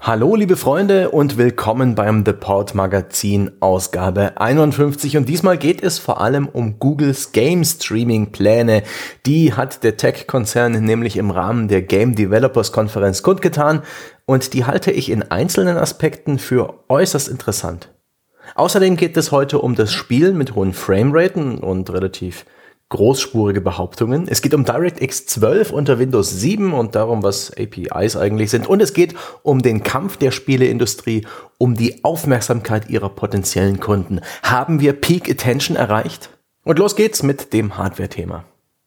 Hallo liebe Freunde und willkommen beim The Port Magazin Ausgabe 51 und diesmal geht es vor allem um Googles Game Streaming Pläne. Die hat der Tech-Konzern nämlich im Rahmen der Game Developers Konferenz kundgetan und die halte ich in einzelnen Aspekten für äußerst interessant. Außerdem geht es heute um das Spielen mit hohen Frameraten und relativ großspurige Behauptungen. Es geht um DirectX 12 unter Windows 7 und darum, was APIs eigentlich sind. Und es geht um den Kampf der Spieleindustrie, um die Aufmerksamkeit ihrer potenziellen Kunden. Haben wir Peak Attention erreicht? Und los geht's mit dem Hardware-Thema.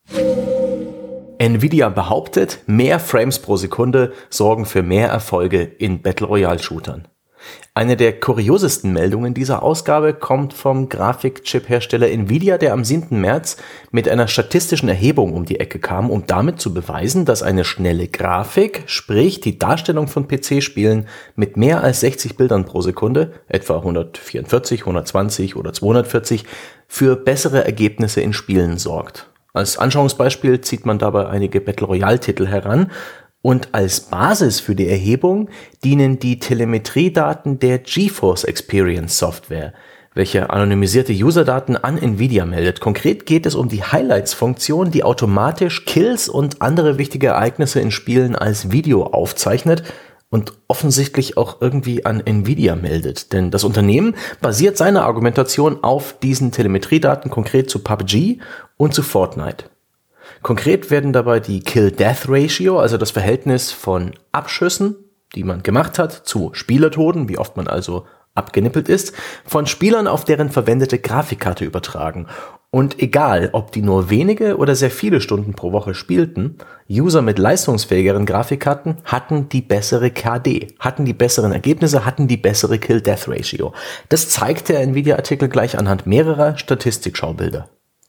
Nvidia behauptet, mehr Frames pro Sekunde sorgen für mehr Erfolge in Battle Royale Shootern. Eine der kuriosesten Meldungen dieser Ausgabe kommt vom Grafikchip-Hersteller Nvidia, der am 7. März mit einer statistischen Erhebung um die Ecke kam, um damit zu beweisen, dass eine schnelle Grafik, sprich die Darstellung von PC-Spielen mit mehr als 60 Bildern pro Sekunde, etwa 144, 120 oder 240, für bessere Ergebnisse in Spielen sorgt. Als Anschauungsbeispiel zieht man dabei einige Battle Royale-Titel heran. Und als Basis für die Erhebung dienen die Telemetriedaten der GeForce Experience Software, welche anonymisierte Userdaten an Nvidia meldet. Konkret geht es um die Highlights-Funktion, die automatisch Kills und andere wichtige Ereignisse in Spielen als Video aufzeichnet und offensichtlich auch irgendwie an Nvidia meldet. Denn das Unternehmen basiert seine Argumentation auf diesen Telemetriedaten konkret zu PUBG und zu Fortnite. Konkret werden dabei die Kill-Death-Ratio, also das Verhältnis von Abschüssen, die man gemacht hat, zu Spielertoten, wie oft man also abgenippelt ist, von Spielern auf deren verwendete Grafikkarte übertragen. Und egal, ob die nur wenige oder sehr viele Stunden pro Woche spielten, User mit leistungsfähigeren Grafikkarten hatten die bessere KD, hatten die besseren Ergebnisse, hatten die bessere Kill-Death-Ratio. Das zeigt der Nvidia-Artikel gleich anhand mehrerer Statistikschaubilder.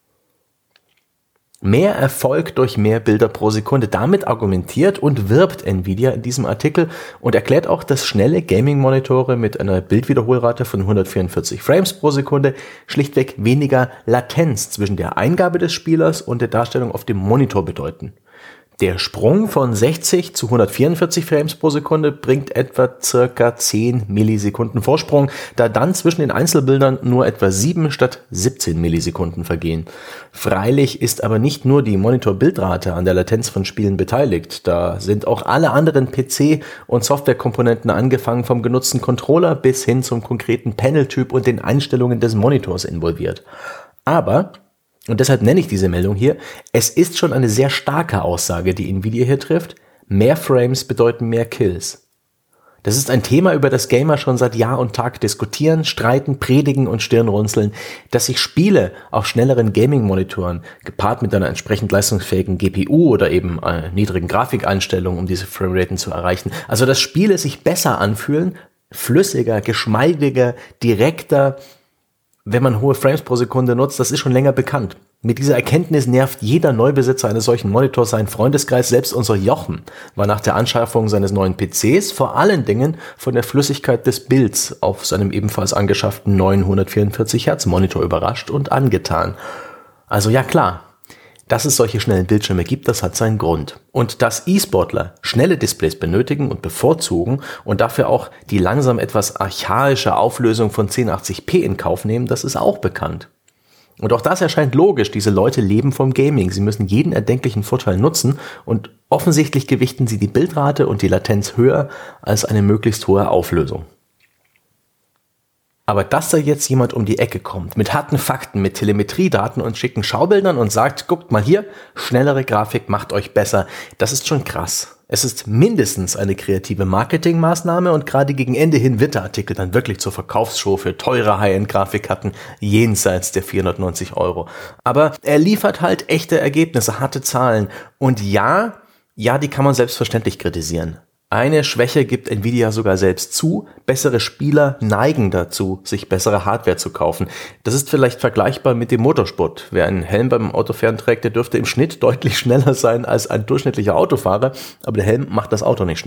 Mehr Erfolg durch mehr Bilder pro Sekunde. Damit argumentiert und wirbt Nvidia in diesem Artikel und erklärt auch, dass schnelle Gaming-Monitore mit einer Bildwiederholrate von 144 Frames pro Sekunde schlichtweg weniger Latenz zwischen der Eingabe des Spielers und der Darstellung auf dem Monitor bedeuten. Der Sprung von 60 zu 144 Frames pro Sekunde bringt etwa circa 10 Millisekunden Vorsprung, da dann zwischen den Einzelbildern nur etwa 7 statt 17 Millisekunden vergehen. Freilich ist aber nicht nur die Monitorbildrate an der Latenz von Spielen beteiligt, da sind auch alle anderen PC- und Softwarekomponenten angefangen vom genutzten Controller bis hin zum konkreten Paneltyp und den Einstellungen des Monitors involviert. Aber und deshalb nenne ich diese Meldung hier, es ist schon eine sehr starke Aussage, die Nvidia hier trifft. Mehr Frames bedeuten mehr Kills. Das ist ein Thema, über das Gamer schon seit Jahr und Tag diskutieren, streiten, predigen und Stirnrunzeln, dass sich Spiele auf schnelleren Gaming-Monitoren, gepaart mit einer entsprechend leistungsfähigen GPU oder eben niedrigen Grafikeinstellungen, um diese Frameraten zu erreichen, also dass Spiele sich besser anfühlen, flüssiger, geschmeidiger, direkter, wenn man hohe Frames pro Sekunde nutzt, das ist schon länger bekannt. Mit dieser Erkenntnis nervt jeder Neubesitzer eines solchen Monitors seinen Freundeskreis. Selbst unser Jochen war nach der Anschaffung seines neuen PCs vor allen Dingen von der Flüssigkeit des Bilds auf seinem ebenfalls angeschafften 944 Hertz Monitor überrascht und angetan. Also ja klar, dass es solche schnellen Bildschirme gibt, das hat seinen Grund. Und dass E-Sportler schnelle Displays benötigen und bevorzugen und dafür auch die langsam etwas archaische Auflösung von 1080p in Kauf nehmen, das ist auch bekannt. Und auch das erscheint logisch, diese Leute leben vom Gaming, sie müssen jeden erdenklichen Vorteil nutzen und offensichtlich gewichten sie die Bildrate und die Latenz höher als eine möglichst hohe Auflösung. Aber dass da jetzt jemand um die Ecke kommt, mit harten Fakten, mit Telemetriedaten und schicken Schaubildern und sagt, guckt mal hier, schnellere Grafik macht euch besser, das ist schon krass. Es ist mindestens eine kreative Marketingmaßnahme und gerade gegen Ende hin wird der Artikel dann wirklich zur Verkaufsshow für teure High-End-Grafikkarten jenseits der 490 €. Aber er liefert halt echte Ergebnisse, harte Zahlen und ja, die kann man selbstverständlich kritisieren. Eine Schwäche gibt Nvidia sogar selbst zu. Bessere Spieler neigen dazu, sich bessere Hardware zu kaufen. Das ist vielleicht vergleichbar mit dem Motorsport. Wer einen Helm beim Autofahren trägt, der dürfte im Schnitt deutlich schneller sein als ein durchschnittlicher Autofahrer, aber der Helm macht das Auto nicht schneller.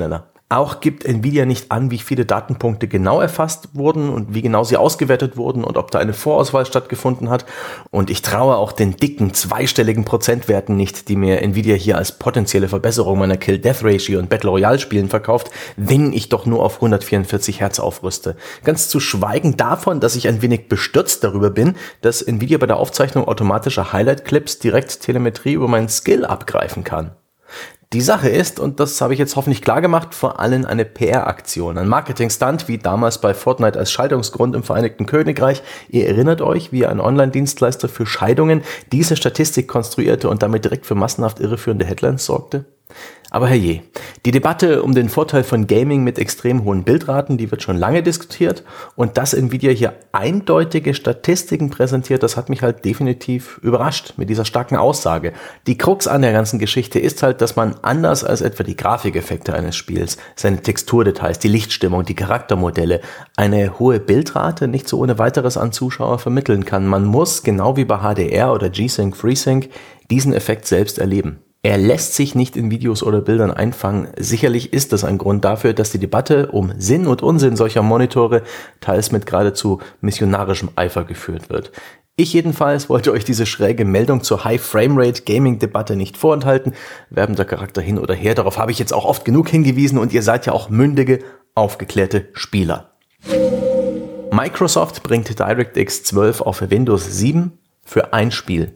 Auch gibt Nvidia nicht an, wie viele Datenpunkte genau erfasst wurden und wie genau sie ausgewertet wurden und ob da eine Vorauswahl stattgefunden hat. Und ich traue auch den dicken, zweistelligen Prozentwerten nicht, die mir Nvidia hier als potenzielle Verbesserung meiner Kill-Death-Ratio und Battle Royale-Spielen verkauft, wenn ich doch nur auf 144 Hertz aufrüste. Ganz zu schweigen davon, dass ich ein wenig bestürzt darüber bin, dass Nvidia bei der Aufzeichnung automatischer Highlight-Clips direkt Telemetrie über meinen Skill abgreifen kann. Die Sache ist, und das habe ich jetzt hoffentlich klar gemacht, vor allem eine PR-Aktion, ein Marketing-Stunt, wie damals bei Fortnite als Scheidungsgrund im Vereinigten Königreich. Ihr erinnert euch, wie ein Online-Dienstleister für Scheidungen diese Statistik konstruierte und damit direkt für massenhaft irreführende Headlines sorgte? Aber herrje, die Debatte um den Vorteil von Gaming mit extrem hohen Bildraten, die wird schon lange diskutiert, und dass Nvidia hier eindeutige Statistiken präsentiert, das hat mich halt definitiv überrascht mit dieser starken Aussage. Die Krux an der ganzen Geschichte ist halt, dass man anders als etwa die Grafikeffekte eines Spiels, seine Texturdetails, die Lichtstimmung, die Charaktermodelle, eine hohe Bildrate nicht so ohne weiteres an Zuschauer vermitteln kann. Man muss, genau wie bei HDR oder G-Sync, FreeSync, diesen Effekt selbst erleben. Er lässt sich nicht in Videos oder Bildern einfangen. Sicherlich ist das ein Grund dafür, dass die Debatte um Sinn und Unsinn solcher Monitore teils mit geradezu missionarischem Eifer geführt wird. Ich jedenfalls wollte euch diese schräge Meldung zur High-Framerate-Gaming-Debatte nicht vorenthalten. Werbender Charakter hin oder her, darauf habe ich jetzt auch oft genug hingewiesen und ihr seid ja auch mündige, aufgeklärte Spieler. Microsoft bringt DirectX 12 auf Windows 7 für ein Spiel.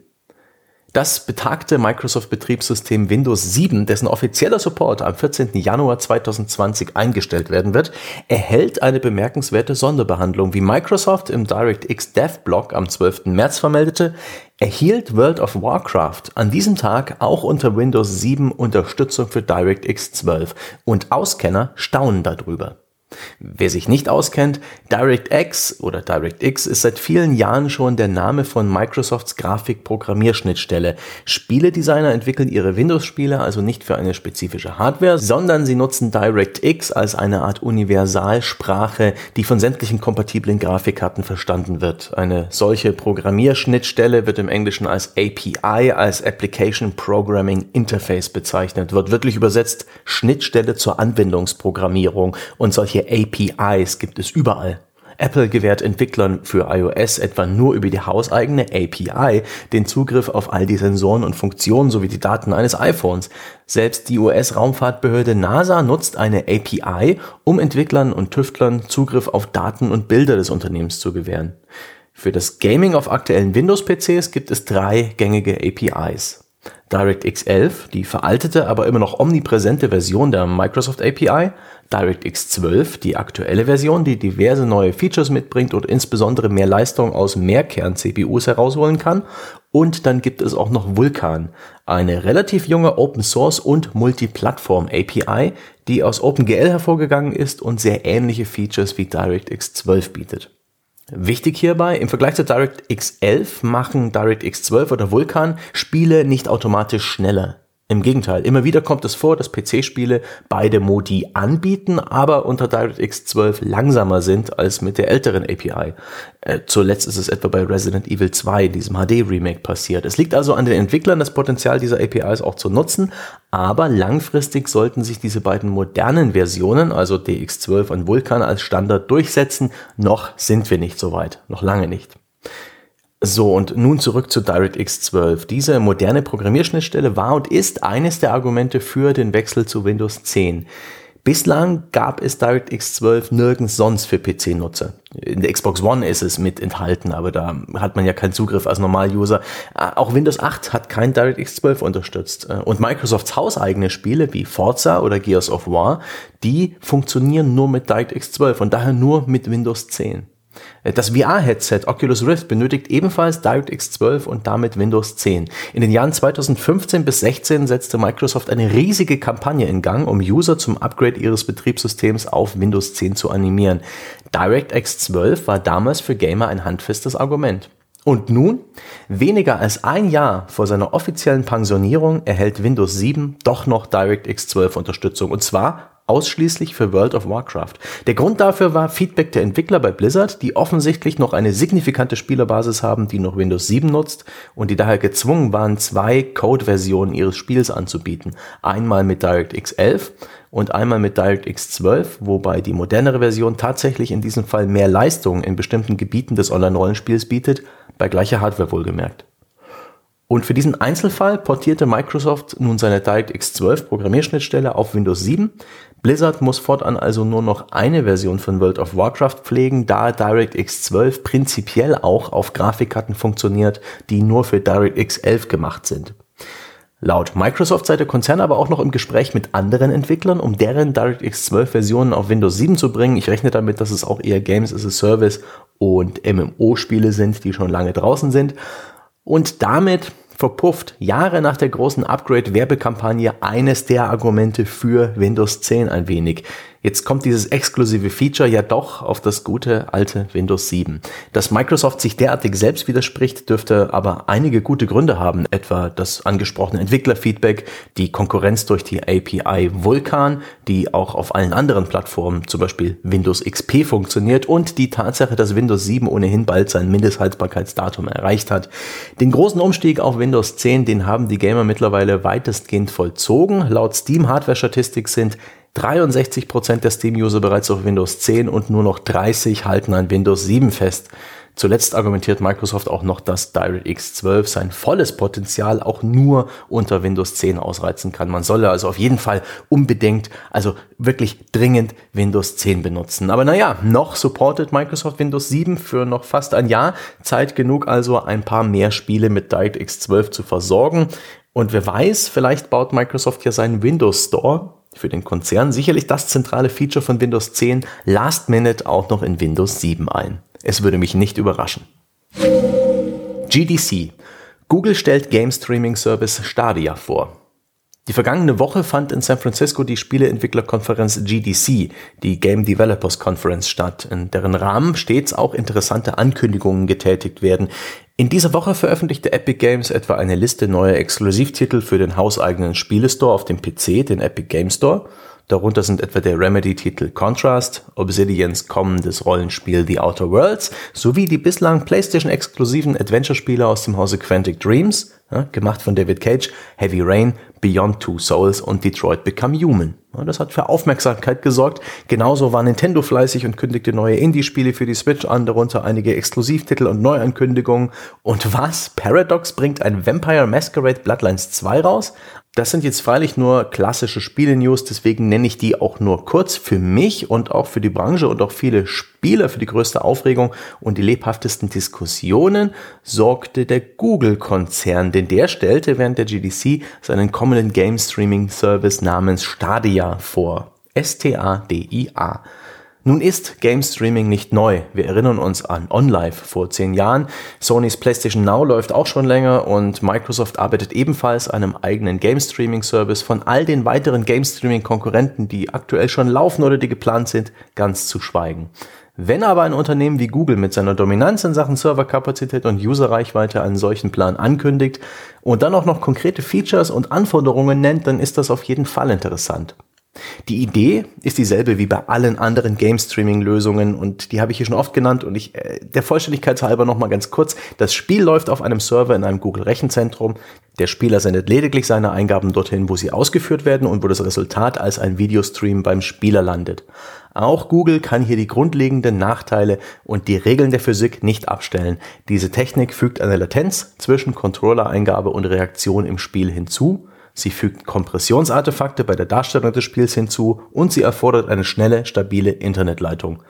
Das betagte Microsoft-Betriebssystem Windows 7, dessen offizieller Support am 14. Januar 2020 eingestellt werden wird, erhält eine bemerkenswerte Sonderbehandlung. Wie Microsoft im DirectX Dev-Blog am 12. März vermeldete, erhielt World of Warcraft an diesem Tag auch unter Windows 7 Unterstützung für DirectX 12 und Auskenner staunen darüber. Wer sich nicht auskennt, DirectX oder DirectX ist seit vielen Jahren schon der Name von Microsofts Grafikprogrammierschnittstelle. Spieledesigner entwickeln ihre Windows-Spiele also nicht für eine spezifische Hardware, sondern sie nutzen DirectX als eine Art Universalsprache, die von sämtlichen kompatiblen Grafikkarten verstanden wird. Eine solche Programmierschnittstelle wird im Englischen als API, als Application Programming Interface bezeichnet, wird wörtlich übersetzt Schnittstelle zur Anwendungsprogrammierung, und solche APIs gibt es überall. Apple gewährt Entwicklern für iOS etwa nur über die hauseigene API den Zugriff auf all die Sensoren und Funktionen sowie die Daten eines iPhones. Selbst die US-Raumfahrtbehörde NASA nutzt eine API, um Entwicklern und Tüftlern Zugriff auf Daten und Bilder des Unternehmens zu gewähren. Für das Gaming auf aktuellen Windows-PCs gibt es 3 gängige APIs. DirectX 11, die veraltete, aber immer noch omnipräsente Version der Microsoft API, DirectX 12, die aktuelle Version, die diverse neue Features mitbringt und insbesondere mehr Leistung aus Mehrkern-CPUs herausholen kann, und dann gibt es auch noch Vulkan, eine relativ junge Open-Source- und Multiplattform-API, die aus OpenGL hervorgegangen ist und sehr ähnliche Features wie DirectX 12 bietet. Wichtig hierbei, im Vergleich zu DirectX 11 machen DirectX 12 oder Vulkan Spiele nicht automatisch schneller. Im Gegenteil, immer wieder kommt es vor, dass PC-Spiele beide Modi anbieten, aber unter DirectX 12 langsamer sind als mit der älteren API. Zuletzt ist es etwa bei Resident Evil 2, diesem HD-Remake, passiert. Es liegt also an den Entwicklern, das Potenzial dieser APIs auch zu nutzen, aber langfristig sollten sich diese beiden modernen Versionen, also DX12 und Vulkan, als Standard durchsetzen. Noch sind wir nicht so weit, noch lange nicht. So, und nun zurück zu DirectX 12. Diese moderne Programmierschnittstelle war und ist eines der Argumente für den Wechsel zu Windows 10. Bislang gab es DirectX 12 nirgends sonst für PC-Nutzer. In der Xbox One ist es mit enthalten, aber da hat man ja keinen Zugriff als Normal-User. Auch Windows 8 hat kein DirectX 12 unterstützt. Und Microsofts hauseigene Spiele wie Forza oder Gears of War, die funktionieren nur mit DirectX 12 und daher nur mit Windows 10. Das VR-Headset Oculus Rift benötigt ebenfalls DirectX 12 und damit Windows 10. In den Jahren 2015 bis 2016 setzte Microsoft eine riesige Kampagne in Gang, um User zum Upgrade ihres Betriebssystems auf Windows 10 zu animieren. DirectX 12 war damals für Gamer ein handfestes Argument. Und nun, weniger als ein Jahr vor seiner offiziellen Pensionierung, erhält Windows 7 doch noch DirectX 12 Unterstützung, und zwar ausschließlich für World of Warcraft. Der Grund dafür war Feedback der Entwickler bei Blizzard, die offensichtlich noch eine signifikante Spielerbasis haben, die noch Windows 7 nutzt und die daher gezwungen waren, 2 Code-Versionen ihres Spiels anzubieten. Einmal mit DirectX 11 und einmal mit DirectX 12, wobei die modernere Version tatsächlich in diesem Fall mehr Leistung in bestimmten Gebieten des Online-Rollenspiels bietet, bei gleicher Hardware wohlgemerkt. Und für diesen Einzelfall portierte Microsoft nun seine DirectX 12 Programmierschnittstelle auf Windows 7. Blizzard muss fortan also nur noch eine Version von World of Warcraft pflegen, da DirectX 12 prinzipiell auch auf Grafikkarten funktioniert, die nur für DirectX 11 gemacht sind. Laut Microsoft sei der Konzern aber auch noch im Gespräch mit anderen Entwicklern, um deren DirectX 12 Versionen auf Windows 7 zu bringen. Ich rechne damit, dass es auch eher Games as a Service und MMO-Spiele sind, die schon lange draußen sind. Und damit verpufft Jahre nach der großen Upgrade-Werbekampagne eines der Argumente für Windows 10 ein wenig. Jetzt kommt dieses exklusive Feature ja doch auf das gute alte Windows 7. Dass Microsoft sich derartig selbst widerspricht, dürfte aber einige gute Gründe haben, etwa das angesprochene Entwicklerfeedback, die Konkurrenz durch die API Vulkan, die auch auf allen anderen Plattformen, zum Beispiel Windows XP, funktioniert und die Tatsache, dass Windows 7 ohnehin bald sein Mindesthaltbarkeitsdatum erreicht hat. Den großen Umstieg auf Windows 10, den haben die Gamer mittlerweile weitestgehend vollzogen. Laut Steam-Hardware-Statistik sind 63% der Steam-User bereits auf Windows 10 und nur noch 30 halten an Windows 7 fest. Zuletzt argumentiert Microsoft auch noch, dass DirectX 12 sein volles Potenzial auch nur unter Windows 10 ausreizen kann. Man solle also auf jeden Fall unbedingt, also wirklich dringend Windows 10 benutzen. Aber naja, noch supportet Microsoft Windows 7 für noch fast ein Jahr. Zeit genug also, ein paar mehr Spiele mit DirectX 12 zu versorgen. Und wer weiß, vielleicht baut Microsoft ja seinen Windows Store für den Konzern, sicherlich das zentrale Feature von Windows 10, Last Minute auch noch in Windows 7 ein. Es würde mich nicht überraschen. GDC. Google stellt Game Streaming Service Stadia vor. Die vergangene Woche fand in San Francisco die Spieleentwicklerkonferenz GDC, die Game Developers Conference, statt, in deren Rahmen stets auch interessante Ankündigungen getätigt werden. In dieser Woche veröffentlichte Epic Games etwa eine Liste neuer Exklusivtitel für den hauseigenen Spielestore auf dem PC, den Epic Game Store. Darunter sind etwa der Remedy-Titel Contrast, Obsidians kommendes Rollenspiel The Outer Worlds sowie die bislang PlayStation-exklusiven Adventure-Spiele aus dem Hause Quantic Dreams, gemacht von David Cage, Heavy Rain, Beyond Two Souls und Detroit Become Human. Das hat für Aufmerksamkeit gesorgt. Genauso war Nintendo fleißig und kündigte neue Indie-Spiele für die Switch an, darunter einige Exklusivtitel und Neuankündigungen. Und was? Paradox bringt ein Vampire Masquerade Bloodlines 2 raus? Das sind jetzt freilich nur klassische Spiele-News, deswegen nenne ich die auch nur kurz. Für mich und auch für die Branche und auch viele Spieler für die größte Aufregung und die lebhaftesten Diskussionen sorgte der Google-Konzern, denn der stellte während der GDC seinen kommenden Game-Streaming-Service namens Stadia vor. S-T-A-D-I-A. Nun ist Game Streaming nicht neu. Wir erinnern uns an OnLive vor 10 Jahren. Sonys PlayStation Now läuft auch schon länger und Microsoft arbeitet ebenfalls an einem eigenen Game Streaming Service. Von all den weiteren Game Streaming Konkurrenten, die aktuell schon laufen oder die geplant sind, ganz zu schweigen. Wenn aber ein Unternehmen wie Google mit seiner Dominanz in Sachen Serverkapazität und Userreichweite einen solchen Plan ankündigt und dann auch noch konkrete Features und Anforderungen nennt, dann ist das auf jeden Fall interessant. Die Idee ist dieselbe wie bei allen anderen Game-Streaming-Lösungen und die habe ich hier schon oft genannt und der Vollständigkeit halber nochmal ganz kurz. Das Spiel läuft auf einem Server in einem Google-Rechenzentrum. Der Spieler sendet lediglich seine Eingaben dorthin, wo sie ausgeführt werden und wo das Resultat als ein Videostream beim Spieler landet. Auch Google kann hier die grundlegenden Nachteile und die Regeln der Physik nicht abstellen. Diese Technik fügt eine Latenz zwischen Controller-Eingabe und Reaktion im Spiel hinzu. Sie fügt Kompressionsartefakte bei der Darstellung des Spiels hinzu und sie erfordert eine schnelle, stabile Internetleitung.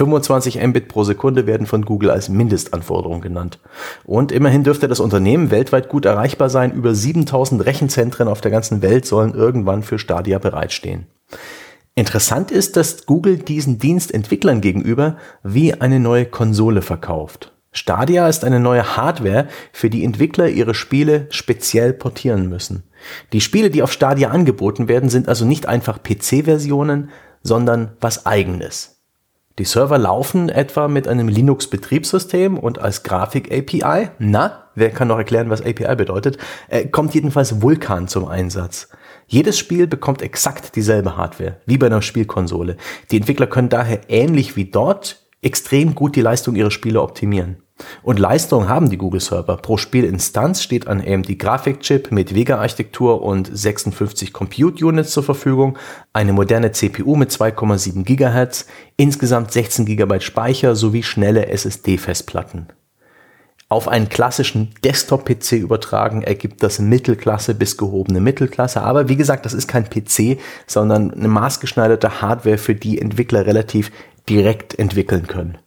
25 Mbit pro Sekunde werden von Google als Mindestanforderung genannt. Und immerhin dürfte das Unternehmen weltweit gut erreichbar sein. Über 7000 Rechenzentren auf der ganzen Welt sollen irgendwann für Stadia bereitstehen. Interessant ist, dass Google diesen Dienst Entwicklern gegenüber wie eine neue Konsole verkauft. Stadia ist eine neue Hardware, für die Entwickler ihre Spiele speziell portieren müssen. Die Spiele, die auf Stadia angeboten werden, sind also nicht einfach PC-Versionen, sondern was Eigenes. Die Server laufen etwa mit einem Linux-Betriebssystem und als Grafik-API, wer kann noch erklären, was API bedeutet, kommt jedenfalls Vulkan zum Einsatz. Jedes Spiel bekommt exakt dieselbe Hardware, wie bei einer Spielkonsole. Die Entwickler können daher ähnlich wie dort extrem gut die Leistung ihrer Spiele optimieren. Und Leistung haben die Google-Server. Pro Spielinstanz steht ein AMD-Grafikchip mit Vega-Architektur und 56 Compute-Units zur Verfügung, eine moderne CPU mit 2,7 GHz, insgesamt 16 GB Speicher sowie schnelle SSD-Festplatten. Auf einen klassischen Desktop-PC übertragen ergibt das Mittelklasse bis gehobene Mittelklasse. Aber wie gesagt, das ist kein PC, sondern eine maßgeschneiderte Hardware, für die Entwickler relativ direkt entwickeln können.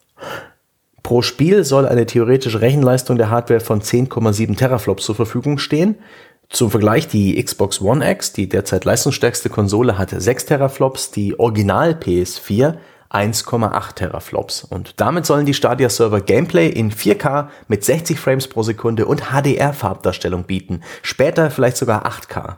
Pro Spiel soll eine theoretische Rechenleistung der Hardware von 10,7 Teraflops zur Verfügung stehen. Zum Vergleich, die Xbox One X, die derzeit leistungsstärkste Konsole, hatte 6 Teraflops, die Original PS4 1,8 Teraflops. Und damit sollen die Stadia-Server Gameplay in 4K mit 60 Frames pro Sekunde und HDR-Farbdarstellung bieten. Später vielleicht sogar 8K.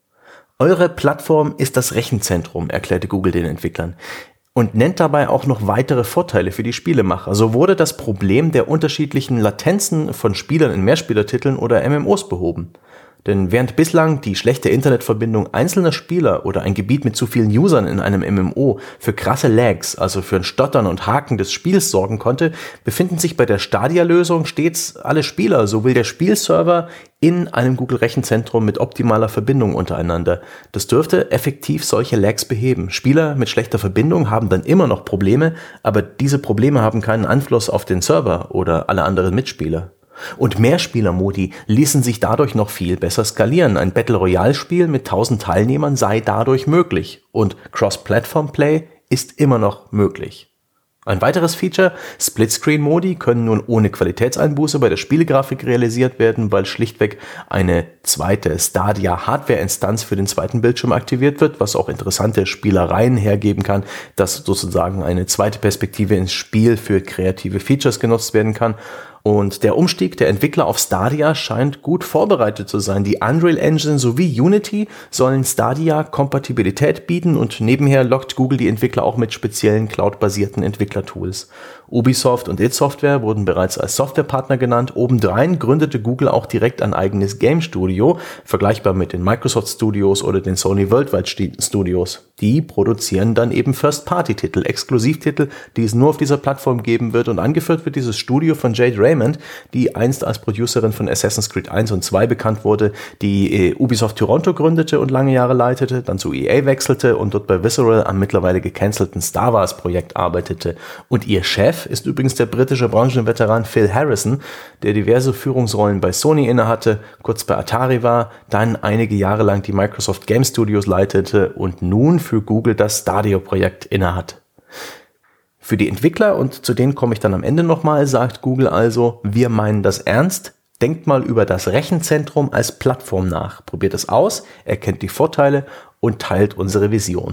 Eure Plattform ist das Rechenzentrum, erklärte Google den Entwicklern. Und nennt dabei auch noch weitere Vorteile für die Spielemacher. So wurde das Problem der unterschiedlichen Latenzen von Spielern in Mehrspielertiteln oder MMOs behoben. Denn während bislang die schlechte Internetverbindung einzelner Spieler oder ein Gebiet mit zu vielen Usern in einem MMO für krasse Lags, also für ein Stottern und Haken des Spiels sorgen konnte, befinden sich bei der Stadia-Lösung stets alle Spieler sowie der Spielserver in einem Google-Rechenzentrum mit optimaler Verbindung untereinander. Das dürfte effektiv solche Lags beheben. Spieler mit schlechter Verbindung haben dann immer noch Probleme, aber diese Probleme haben keinen Einfluss auf den Server oder alle anderen Mitspieler. Und Mehrspieler-Modi ließen sich dadurch noch viel besser skalieren. Ein Battle-Royale-Spiel mit 1000 Teilnehmern sei dadurch möglich. Und Cross-Platform-Play ist immer noch möglich. Ein weiteres Feature, Splitscreen-Modi können nun ohne Qualitätseinbuße bei der Spielegrafik realisiert werden, weil schlichtweg eine zweite Stadia-Hardware-Instanz für den zweiten Bildschirm aktiviert wird, was auch interessante Spielereien hergeben kann, dass sozusagen eine zweite Perspektive ins Spiel für kreative Features genutzt werden kann. Und der Umstieg der Entwickler auf Stadia scheint gut vorbereitet zu sein. Die Unreal Engine sowie Unity sollen Stadia-Kompatibilität bieten und nebenher lockt Google die Entwickler auch mit speziellen cloud-basierten Entwicklertools. Ubisoft und id Software wurden bereits als Softwarepartner genannt. Obendrein gründete Google auch direkt ein eigenes Game Studio, vergleichbar mit den Microsoft Studios oder den Sony Worldwide Studios. Die produzieren dann eben First-Party-Titel, Exklusivtitel, die es nur auf dieser Plattform geben wird, und angeführt wird dieses Studio von Jade Raymond, die einst als Producerin von Assassin's Creed 1 und 2 bekannt wurde, die Ubisoft Toronto gründete und lange Jahre leitete, dann zu EA wechselte und dort bei Visceral am mittlerweile gecancelten Star Wars Projekt arbeitete. Und ihr Chef ist übrigens der britische Branchenveteran Phil Harrison, der diverse Führungsrollen bei Sony innehatte, kurz bei Atari war, dann einige Jahre lang die Microsoft Game Studios leitete und nun für Google das Stadia-Projekt innehat. Für die Entwickler, und zu denen komme ich dann am Ende nochmal, sagt Google also: Wir meinen das ernst, denkt mal über das Rechenzentrum als Plattform nach, probiert es aus, erkennt die Vorteile und teilt unsere Vision.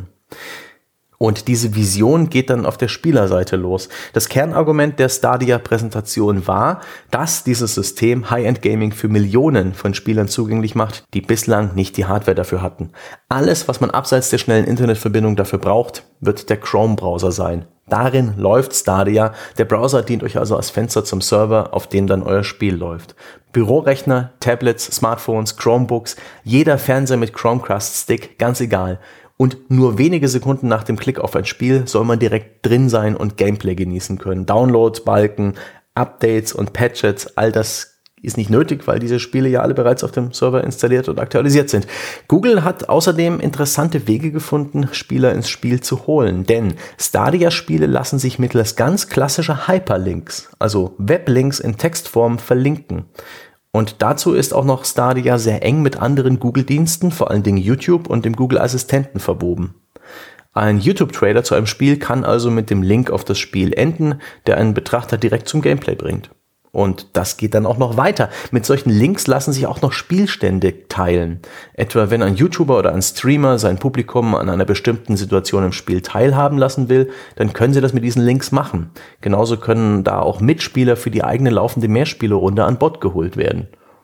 Und diese Vision geht dann auf der Spielerseite los. Das Kernargument der Stadia-Präsentation war, dass dieses System High-End-Gaming für Millionen von Spielern zugänglich macht, die bislang nicht die Hardware dafür hatten. Alles, was man abseits der schnellen Internetverbindung dafür braucht, wird der Chrome-Browser sein. Darin läuft Stadia. Der Browser dient euch also als Fenster zum Server, auf dem dann euer Spiel läuft. Bürorechner, Tablets, Smartphones, Chromebooks, jeder Fernseher mit Chromecast-Stick, ganz egal. Und nur wenige Sekunden nach dem Klick auf ein Spiel soll man direkt drin sein und Gameplay genießen können. Downloads, Balken, Updates und Patches, all das ist nicht nötig, weil diese Spiele ja alle bereits auf dem Server installiert und aktualisiert sind. Google hat außerdem interessante Wege gefunden, Spieler ins Spiel zu holen, denn Stadia-Spiele lassen sich mittels ganz klassischer Hyperlinks, also Weblinks in Textform, verlinken. Und dazu ist auch noch Stadia sehr eng mit anderen Google-Diensten, vor allen Dingen YouTube und dem Google-Assistenten verwoben. Ein YouTube-Trailer zu einem Spiel kann also mit dem Link auf das Spiel enden, der einen Betrachter direkt zum Gameplay bringt. Und das geht dann auch noch weiter. Mit solchen Links lassen sich auch noch Spielstände teilen. Etwa wenn ein YouTuber oder ein Streamer sein Publikum an einer bestimmten Situation im Spiel teilhaben lassen will, dann können sie das mit diesen Links machen. Genauso können da auch Mitspieler für die eigene laufende Mehrspielerrunde an Bord geholt werden.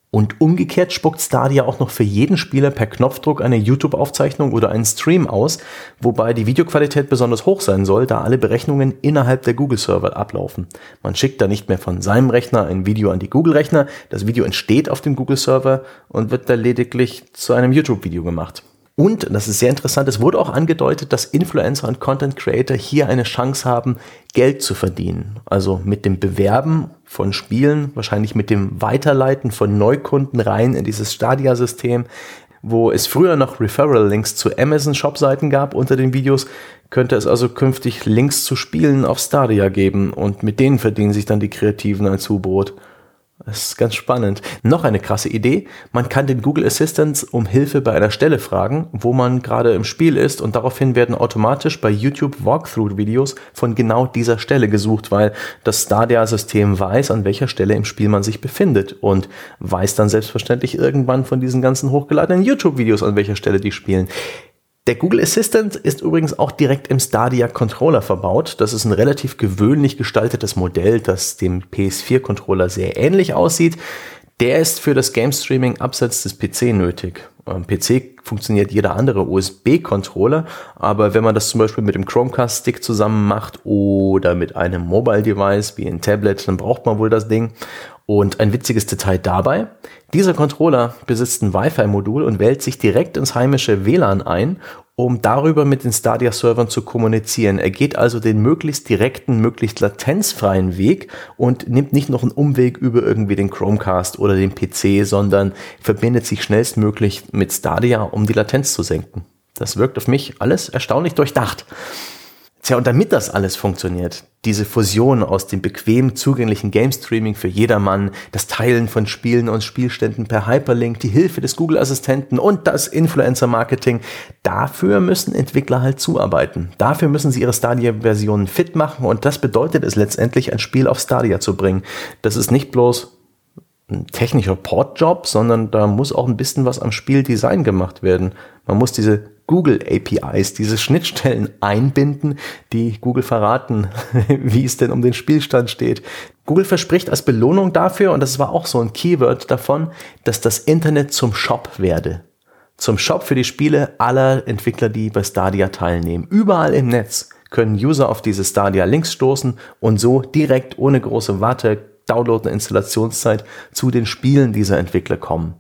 Und umgekehrt spuckt Stadia auch noch für jeden Spieler per Knopfdruck eine YouTube-Aufzeichnung oder einen Stream aus, wobei die Videoqualität besonders hoch sein soll, da alle Berechnungen innerhalb der Google-Server ablaufen. Man schickt da nicht mehr von seinem Rechner ein Video an die Google-Rechner, das Video entsteht auf dem Google-Server und wird da lediglich zu einem YouTube-Video gemacht. Und, das ist sehr interessant, es wurde auch angedeutet, dass Influencer und Content Creator hier eine Chance haben, Geld zu verdienen. Also mit dem Bewerben von Spielen, wahrscheinlich mit dem Weiterleiten von Neukunden rein in dieses Stadia-System, wo es früher noch Referral-Links zu Amazon-Shop-Seiten gab unter den Videos, könnte es also künftig Links zu Spielen auf Stadia geben und mit denen verdienen sich dann die Kreativen ein Zubrot. Das ist ganz spannend. Noch eine krasse Idee. Man kann den Google Assistant um Hilfe bei einer Stelle fragen, wo man gerade im Spiel ist und daraufhin werden automatisch bei YouTube Walkthrough-Videos von genau dieser Stelle gesucht, weil das Stadia-System weiß, an welcher Stelle im Spiel man sich befindet und weiß dann selbstverständlich irgendwann von diesen ganzen hochgeladenen YouTube-Videos, an welcher Stelle die spielen. Der Google Assistant ist übrigens auch direkt im Stadia Controller verbaut. Das ist ein relativ gewöhnlich gestaltetes Modell, das dem PS4 Controller sehr ähnlich aussieht. Der ist für das Game Streaming abseits des PC nötig. Am PC funktioniert jeder andere USB-Controller, aber wenn man das zum Beispiel mit dem Chromecast-Stick zusammen macht oder mit einem Mobile-Device wie ein Tablet, dann braucht man wohl das Ding. Und ein witziges Detail dabei: Dieser Controller besitzt ein Wi-Fi-Modul und wählt sich direkt ins heimische WLAN ein, um darüber mit den Stadia-Servern zu kommunizieren. Er geht also den möglichst direkten, möglichst latenzfreien Weg und nimmt nicht noch einen Umweg über irgendwie den Chromecast oder den PC, sondern verbindet sich schnellstmöglich mit Stadia, um die Latenz zu senken. Das wirkt auf mich alles erstaunlich durchdacht. Tja, und damit das alles funktioniert, diese Fusion aus dem bequem zugänglichen Game-Streaming für jedermann, das Teilen von Spielen und Spielständen per Hyperlink, die Hilfe des Google-Assistenten und das Influencer-Marketing, dafür müssen Entwickler halt zuarbeiten. Dafür müssen sie ihre Stadia-Versionen fit machen und das bedeutet es letztendlich, ein Spiel auf Stadia zu bringen. Das ist nicht bloß ein technischer Portjob, sondern da muss auch ein bisschen was am Spieldesign gemacht werden. Man muss diese Google APIs, diese Schnittstellen einbinden, die Google verraten, wie es denn um den Spielstand steht. Google verspricht als Belohnung dafür, und das war auch so ein Keyword davon, dass das Internet zum Shop werde. Zum Shop für die Spiele aller Entwickler, die bei Stadia teilnehmen. Überall im Netz können User auf diese Stadia-Links stoßen und so direkt ohne große Download- und Installationszeit zu den Spielen dieser Entwickler kommen.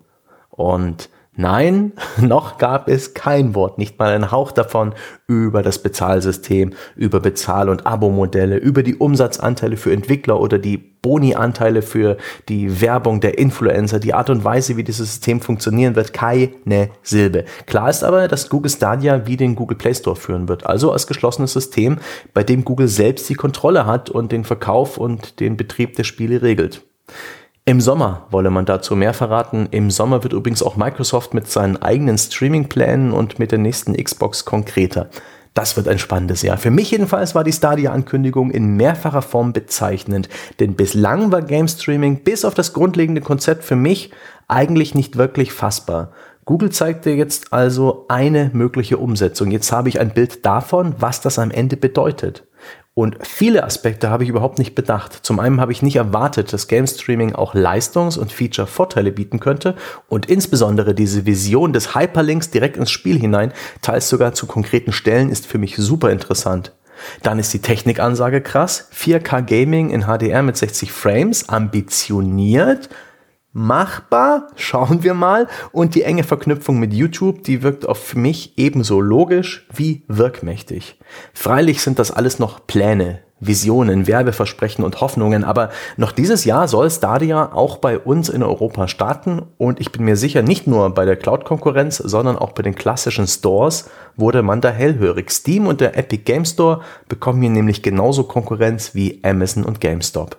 Und nein, noch gab es kein Wort, nicht mal ein Hauch davon über das Bezahlsystem, über Bezahl- und Abo-Modelle, über die Umsatzanteile für Entwickler oder die Boni-Anteile für die Werbung der Influencer, die Art und Weise, wie dieses System funktionieren wird, keine Silbe. Klar ist aber, dass Google Stadia wie den Google Play Store führen wird, also als geschlossenes System, bei dem Google selbst die Kontrolle hat und den Verkauf und den Betrieb der Spiele regelt. Im Sommer wolle man dazu mehr verraten. Im Sommer wird übrigens auch Microsoft mit seinen eigenen Streaming-Plänen und mit der nächsten Xbox konkreter. Das wird ein spannendes Jahr. Für mich jedenfalls war die Stadia-Ankündigung in mehrfacher Form bezeichnend, denn bislang war Game Streaming bis auf das grundlegende Konzept für mich eigentlich nicht wirklich fassbar. Google zeigte jetzt also eine mögliche Umsetzung. Jetzt habe ich ein Bild davon, was das am Ende bedeutet. Und viele Aspekte habe ich überhaupt nicht bedacht. Zum einen habe ich nicht erwartet, dass Game Streaming auch Leistungs- und Feature-Vorteile bieten könnte und insbesondere diese Vision des Hyperlinks direkt ins Spiel hinein, teils sogar zu konkreten Stellen, ist für mich super interessant. Dann ist die Technikansage krass, 4K Gaming in HDR mit 60 Frames, ambitioniert, machbar, schauen wir mal, und die enge Verknüpfung mit YouTube, die wirkt auf mich ebenso logisch wie wirkmächtig. Freilich sind das alles noch Pläne, Visionen, Werbeversprechen und Hoffnungen, aber noch dieses Jahr soll Stadia auch bei uns in Europa starten und ich bin mir sicher, nicht nur bei der Cloud-Konkurrenz, sondern auch bei den klassischen Stores wurde man da hellhörig. Steam und der Epic Game Store bekommen hier nämlich genauso Konkurrenz wie Amazon und GameStop.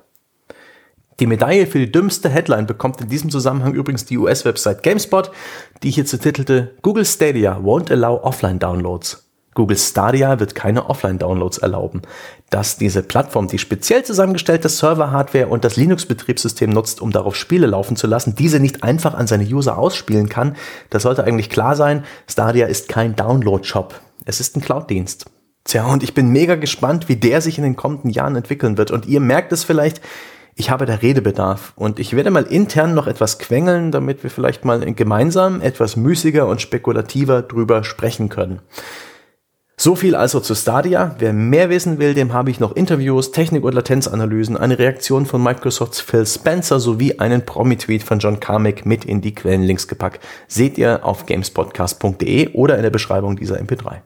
Die Medaille für die dümmste Headline bekommt in diesem Zusammenhang übrigens die US-Website GameSpot, die hierzu titelte: Google Stadia won't allow offline downloads. Google Stadia wird keine Offline-Downloads erlauben. Dass diese Plattform die speziell zusammengestellte Server-Hardware und das Linux-Betriebssystem nutzt, um darauf Spiele laufen zu lassen, diese nicht einfach an seine User ausspielen kann, das sollte eigentlich klar sein. Stadia ist kein Download-Shop. Es ist ein Cloud-Dienst. Tja, und ich bin mega gespannt, wie der sich in den kommenden Jahren entwickeln wird. Und ihr merkt es vielleicht, Ich habe da Redebedarf und ich werde mal intern noch etwas quengeln, damit wir vielleicht mal gemeinsam etwas müßiger und spekulativer drüber sprechen können. So viel also zu Stadia. Wer mehr wissen will, dem habe ich noch Interviews, Technik- und Latenzanalysen, eine Reaktion von Microsofts Phil Spencer sowie einen Promi-Tweet von John Carmack mit in die Quellenlinks gepackt. Seht ihr auf gamespodcast.de oder in der Beschreibung dieser MP3.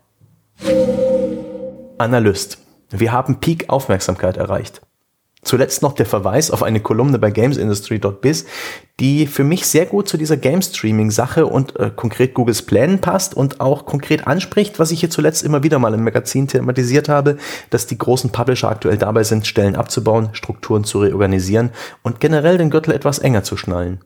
Analyst. Wir haben Peak-Aufmerksamkeit erreicht. Zuletzt noch der Verweis auf eine Kolumne bei gamesindustry.biz, die für mich sehr gut zu dieser Game-Streaming-Sache und konkret Googles Plänen passt und auch konkret anspricht, was ich hier zuletzt immer wieder mal im Magazin thematisiert habe, dass die großen Publisher aktuell dabei sind, Stellen abzubauen, Strukturen zu reorganisieren und generell den Gürtel etwas enger zu schnallen.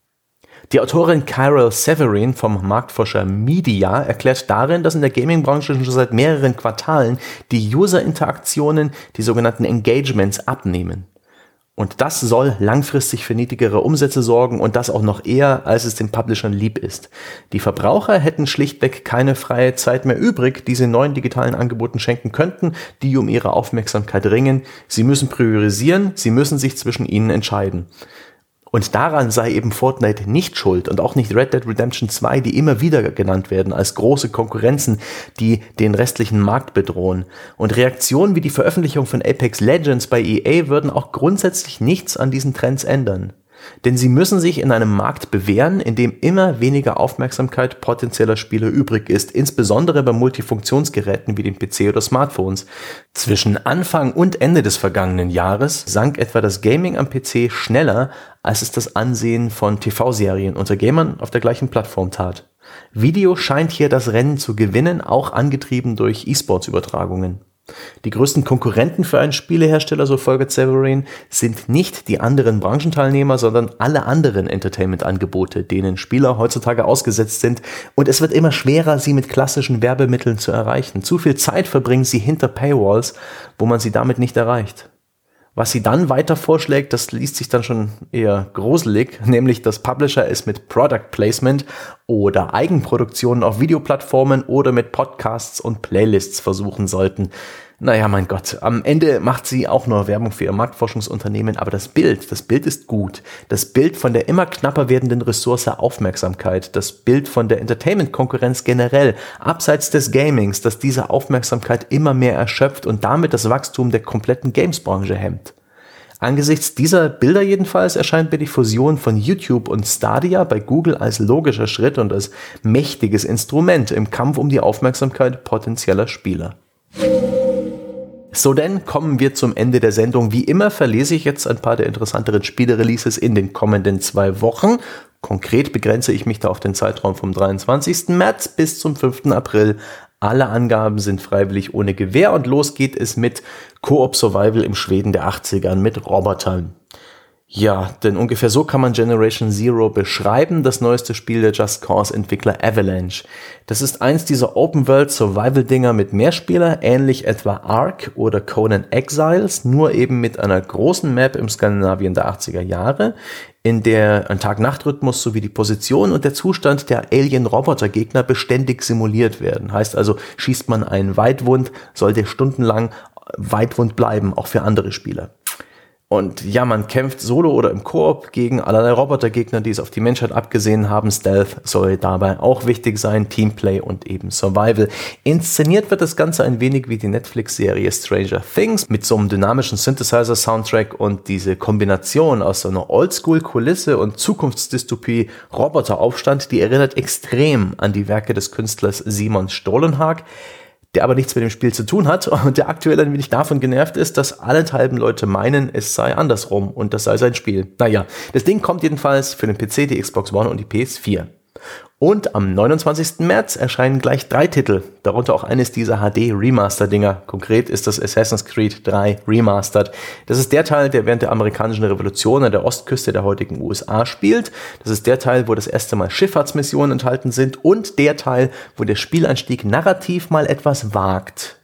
Die Autorin Carol Severin vom Marktforscher Media erklärt darin, dass in der Gaming-Branche schon seit mehreren Quartalen die User-Interaktionen, die sogenannten Engagements, abnehmen. Und das soll langfristig für niedrigere Umsätze sorgen und das auch noch eher, als es den Publishern lieb ist. Die Verbraucher hätten schlichtweg keine freie Zeit mehr übrig, die sie neuen digitalen Angeboten schenken könnten, die um ihre Aufmerksamkeit ringen. Sie müssen priorisieren, sie müssen sich zwischen ihnen entscheiden. Und daran sei eben Fortnite nicht schuld und auch nicht Red Dead Redemption 2, die immer wieder genannt werden als große Konkurrenzen, die den restlichen Markt bedrohen. Und Reaktionen wie die Veröffentlichung von Apex Legends bei EA würden auch grundsätzlich nichts an diesen Trends ändern. Denn sie müssen sich in einem Markt bewähren, in dem immer weniger Aufmerksamkeit potenzieller Spieler übrig ist, insbesondere bei Multifunktionsgeräten wie den PC oder Smartphones. Zwischen Anfang und Ende des vergangenen Jahres sank etwa das Gaming am PC schneller, als es das Ansehen von TV-Serien unter Gamern auf der gleichen Plattform tat. Video scheint hier das Rennen zu gewinnen, auch angetrieben durch E-Sports-Übertragungen. Die größten Konkurrenten für einen Spielehersteller, so folgert Severin, sind nicht die anderen Branchenteilnehmer, sondern alle anderen Entertainment-Angebote, denen Spieler heutzutage ausgesetzt sind, und es wird immer schwerer, sie mit klassischen Werbemitteln zu erreichen. Zu viel Zeit verbringen sie hinter Paywalls, wo man sie damit nicht erreicht. Was sie dann weiter vorschlägt, das liest sich dann schon eher gruselig, nämlich dass Publisher es mit Product Placement oder Eigenproduktionen auf Videoplattformen oder mit Podcasts und Playlists versuchen sollten. Naja, mein Gott, am Ende macht sie auch nur Werbung für ihr Marktforschungsunternehmen, aber das Bild ist gut. Das Bild von der immer knapper werdenden Ressource Aufmerksamkeit, das Bild von der Entertainment-Konkurrenz generell, abseits des Gamings, das diese Aufmerksamkeit immer mehr erschöpft und damit das Wachstum der kompletten Games-Branche hemmt. Angesichts dieser Bilder jedenfalls erscheint mir die Fusion von YouTube und Stadia bei Google als logischer Schritt und als mächtiges Instrument im Kampf um die Aufmerksamkeit potenzieller Spieler. So denn, kommen wir zum Ende der Sendung. Wie immer verlese ich jetzt ein paar der interessanteren Spiele-Releases in den kommenden 2 Wochen. Konkret begrenze ich mich da auf den Zeitraum vom 23. März bis zum 5. April. Alle Angaben sind freiwillig ohne Gewähr und los geht es mit Koop Survival im Schweden der 80ern mit Robotern. Ja, denn ungefähr so kann man Generation Zero beschreiben, das neueste Spiel der Just Cause Entwickler Avalanche. Das ist eins dieser Open-World-Survival-Dinger mit Mehrspieler, ähnlich etwa Ark oder Conan Exiles, nur eben mit einer großen Map im Skandinavien der 80er Jahre, in der ein Tag-Nacht-Rhythmus sowie die Position und der Zustand der Alien-Roboter-Gegner beständig simuliert werden. Heißt also, schießt man einen Weitwund, soll der stundenlang Weitwund bleiben, auch für andere Spieler. Und ja, man kämpft solo oder im Koop gegen allerlei Robotergegner, die es auf die Menschheit abgesehen haben. Stealth soll dabei auch wichtig sein, Teamplay und eben Survival. Inszeniert wird das Ganze ein wenig wie die Netflix-Serie Stranger Things mit so einem dynamischen Synthesizer-Soundtrack, und diese Kombination aus so einer Oldschool-Kulisse und Zukunftsdystopie Roboteraufstand, die erinnert extrem an die Werke des Künstlers Simon Stollenhag, der aber nichts mit dem Spiel zu tun hat und der aktuell ein wenig davon genervt ist, dass allenthalben Leute meinen, es sei andersrum und das sei sein Spiel. Naja, das Ding kommt jedenfalls für den PC, die Xbox One und die PS4. Und am 29. März erscheinen gleich 3 Titel, darunter auch eines dieser HD-Remaster-Dinger. Konkret ist das Assassin's Creed 3 Remastered. Das ist der Teil, der während der amerikanischen Revolution an der Ostküste der heutigen USA spielt. Das ist der Teil, wo das erste Mal Schifffahrtsmissionen enthalten sind und der Teil, wo der Spieleinstieg narrativ mal etwas wagt.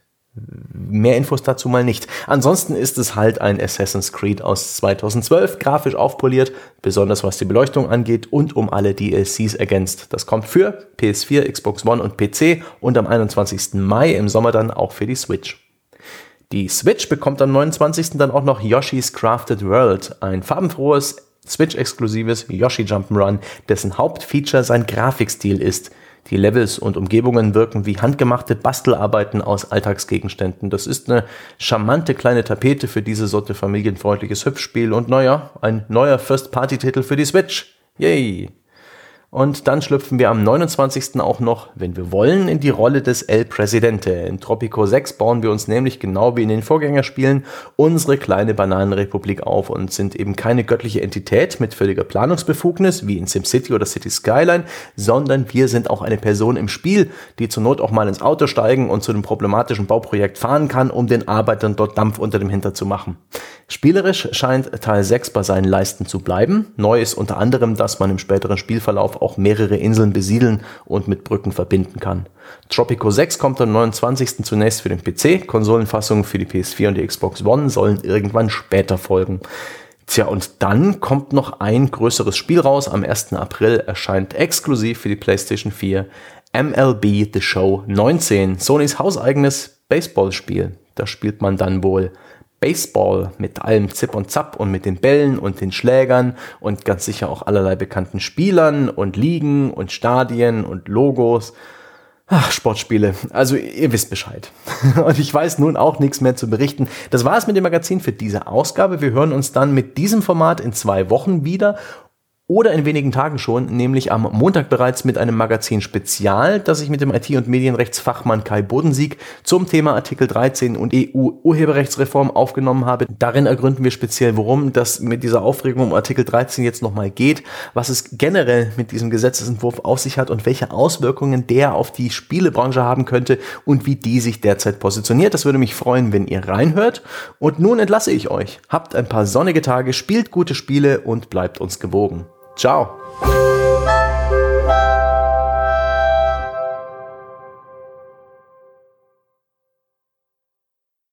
Mehr Infos dazu mal nicht. Ansonsten ist es halt ein Assassin's Creed aus 2012, grafisch aufpoliert, besonders was die Beleuchtung angeht und um alle DLCs ergänzt. Das kommt für PS4, Xbox One und PC und am 21. Mai im Sommer dann auch für die Switch. Die Switch bekommt am 29. dann auch noch Yoshi's Crafted World, ein farbenfrohes, Switch-exklusives Yoshi Jump'n'Run, dessen Hauptfeature sein Grafikstil ist. Die Levels und Umgebungen wirken wie handgemachte Bastelarbeiten aus Alltagsgegenständen. Das ist eine charmante kleine Tapete für diese Sorte familienfreundliches Hüpfspiel und ein neuer First-Party-Titel für die Switch. Yay! Und dann schlüpfen wir am 29. auch noch, wenn wir wollen, in die Rolle des El Presidente. In Tropico 6 bauen wir uns nämlich genau wie in den Vorgängerspielen unsere kleine Bananenrepublik auf und sind eben keine göttliche Entität mit völliger Planungsbefugnis, wie in SimCity oder City Skyline, sondern wir sind auch eine Person im Spiel, die zur Not auch mal ins Auto steigen und zu einem problematischen Bauprojekt fahren kann, um den Arbeitern dort Dampf unter dem Hintern zu machen. Spielerisch scheint Teil 6 bei seinen Leisten zu bleiben. Neu ist unter anderem, dass man im späteren Spielverlauf auch mehrere Inseln besiedeln und mit Brücken verbinden kann. Tropico 6 kommt am 29. zunächst für den PC, Konsolenfassungen für die PS4 und die Xbox One sollen irgendwann später folgen. Tja, und dann kommt noch ein größeres Spiel raus. Am 1. April erscheint exklusiv für die PlayStation 4 MLB The Show 19, Sonys hauseigenes Baseballspiel. Da spielt man dann wohl Baseball mit allem Zip und Zap und mit den Bällen und den Schlägern und ganz sicher auch allerlei bekannten Spielern und Ligen und Stadien und Logos. Ach, Sportspiele. Also ihr wisst Bescheid. Und ich weiß nun auch nichts mehr zu berichten. Das war es mit dem Magazin für diese Ausgabe. Wir hören uns dann mit diesem Format in 2 Wochen wieder. Oder in wenigen Tagen schon, nämlich am Montag bereits mit einem Magazin-Spezial, das ich mit dem IT- und Medienrechtsfachmann Kai Bodensiek zum Thema Artikel 13 und EU-Urheberrechtsreform aufgenommen habe. Darin ergründen wir speziell, worum das mit dieser Aufregung um Artikel 13 jetzt nochmal geht, was es generell mit diesem Gesetzesentwurf auf sich hat und welche Auswirkungen der auf die Spielebranche haben könnte und wie die sich derzeit positioniert. Das würde mich freuen, wenn ihr reinhört. Und nun entlasse ich euch. Habt ein paar sonnige Tage, spielt gute Spiele und bleibt uns gewogen. Ciao.